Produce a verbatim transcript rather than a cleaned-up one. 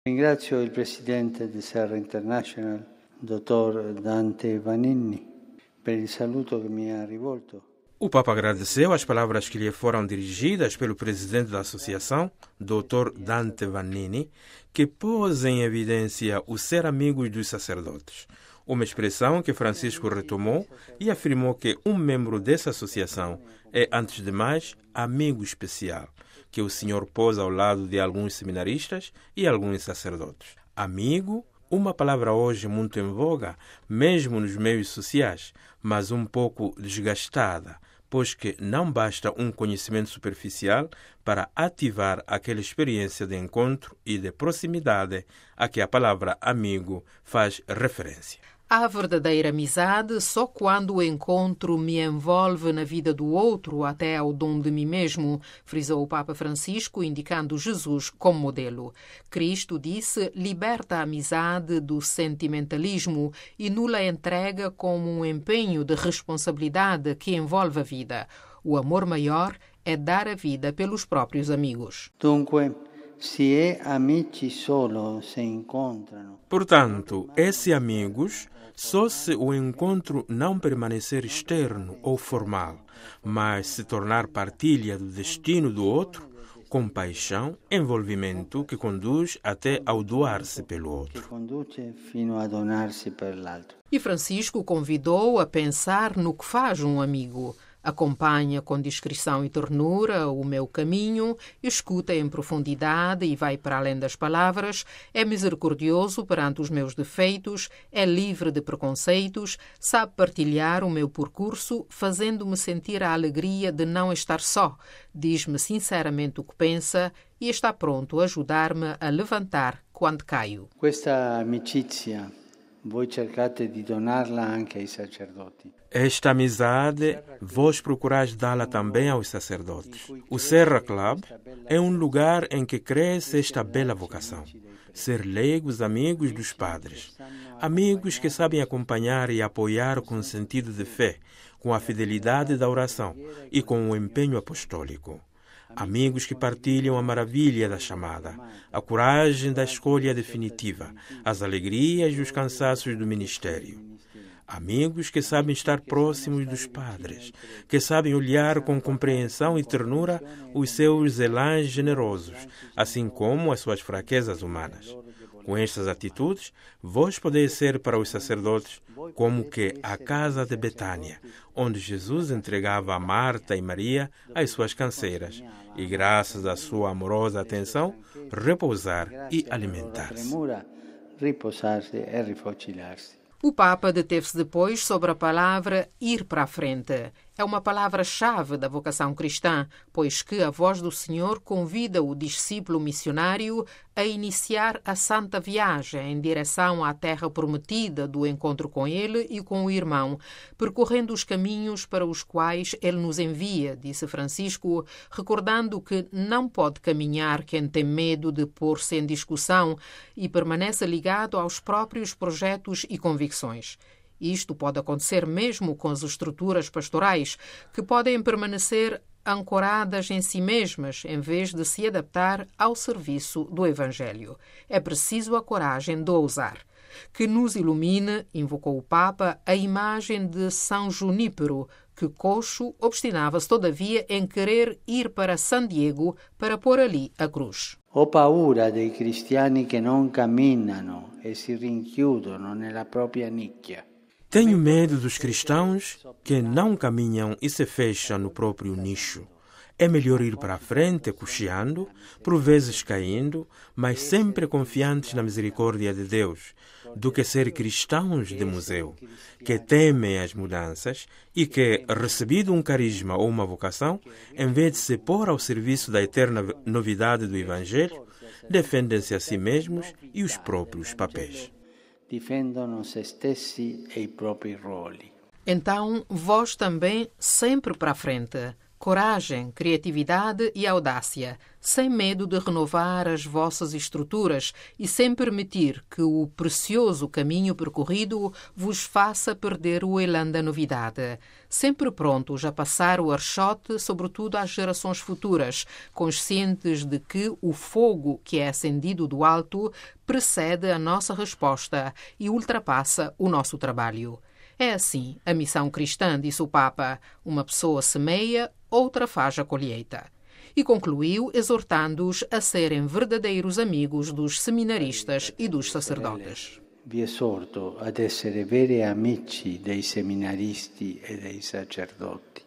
Ringrazio il presidente di Serra International, dottor Dante Vanini, per il saluto che mi ha rivolto. O Papa agradeceu as palavras que lhe foram dirigidas pelo presidente da associação, doutor Dante Vanini, que pôs em evidência o ser amigos dos sacerdotes, uma expressão que Francisco retomou e afirmou que um membro dessa associação é, antes de mais, amigo especial, que o Senhor pôs ao lado de alguns seminaristas e alguns sacerdotes. Amigo, uma palavra hoje muito em voga, mesmo nos meios sociais, mas um pouco desgastada, pois que não basta um conhecimento superficial para ativar aquela experiência de encontro e de proximidade a que a palavra amigo faz referência. Há verdadeira amizade só quando o encontro me envolve na vida do outro até ao dom de mim mesmo, frisou o Papa Francisco, indicando Jesus como modelo. Cristo disse, liberta a amizade do sentimentalismo e nula entrega como um empenho de responsabilidade que envolve a vida. O amor maior é dar a vida pelos próprios amigos. Dunque, si è amici solo se incontrano. Portanto, esses amigos, só se o encontro não permanecer externo ou formal, mas se tornar partilha do destino do outro, compaixão, envolvimento que conduz até ao doar-se pelo outro. Che conduce fino a donarsi per l'altro. E Francisco convidou a pensar no que faz um amigo. Acompanha com discrição e ternura o meu caminho, escuta em profundidade e vai para além das palavras, é misericordioso perante os meus defeitos, é livre de preconceitos, sabe partilhar o meu percurso, fazendo-me sentir a alegria de não estar só, diz-me sinceramente o que pensa e está pronto a ajudar-me a levantar quando caio. Questa amicizia voi cercate di donarla anche ai sacerdoti. Esta amizade, vós procurais dá-la também aos sacerdotes. O Serra Club é um lugar em que cresce esta bela vocação. Ser leigos amigos dos padres. Amigos que sabem acompanhar e apoiar com sentido de fé, com a fidelidade da oração e com o empenho apostólico. Amigos que partilham a maravilha da chamada, a coragem da escolha definitiva, as alegrias e os cansaços do ministério. Amigos que sabem estar próximos dos padres, que sabem olhar com compreensão e ternura os seus elãs generosos, assim como as suas fraquezas humanas. Com estas atitudes, vós podeis ser para os sacerdotes como que a casa de Betânia, onde Jesus entregava a Marta e Maria as suas canseiras, e graças à sua amorosa atenção, repousar e alimentar-se. Riposarsi e rifocilarsi. O Papa deteve-se depois sobre a palavra ir para a frente. É uma palavra-chave da vocação cristã, pois que a voz do Senhor convida o discípulo missionário a iniciar a santa viagem em direção à terra prometida do encontro com ele e com o irmão, percorrendo os caminhos para os quais ele nos envia, disse Francisco, recordando que não pode caminhar quem tem medo de pôr-se em discussão e permanece ligado aos próprios projetos e convicções. Isto pode acontecer mesmo com as estruturas pastorais, que podem permanecer ancoradas em si mesmas, em vez de se adaptar ao serviço do Evangelho. É preciso a coragem de ousar. Que nos ilumine, invocou o Papa, a imagem de São Junípero, que coxo obstinava-se todavia em querer ir para San Diego para pôr ali a cruz. Ho paura dei cristiani che non camminano e si rinchiudono nella propria nicchia. Tenho medo dos cristãos que não caminham e se fecham no próprio nicho. É melhor ir para a frente cocheando, por vezes caindo, mas sempre confiantes na misericórdia de Deus, do que ser cristãos de museu, que temem as mudanças e que, recebido um carisma ou uma vocação, em vez de se pôr ao serviço da eterna novidade do Evangelho, defendem-se a si mesmos e os próprios papéis. Difendono se stessi e i propri ruoli. Então, vós também sempre para a frente. coragem, criatividade e audácia, sem medo de renovar as vossas estruturas e sem permitir que o precioso caminho percorrido vos faça perder o elan da novidade. Sempre prontos a passar o archote, sobretudo às gerações futuras, conscientes de que o fogo que é acendido do alto precede a nossa resposta e ultrapassa o nosso trabalho. É assim a missão cristã, disse o Papa. Uma pessoa semeia, outra faz a colheita. E concluiu exortando-os a serem verdadeiros amigos dos seminaristas e dos sacerdotes. Vi esorto ad essere veri amici dei seminaristi e dei sacerdoti.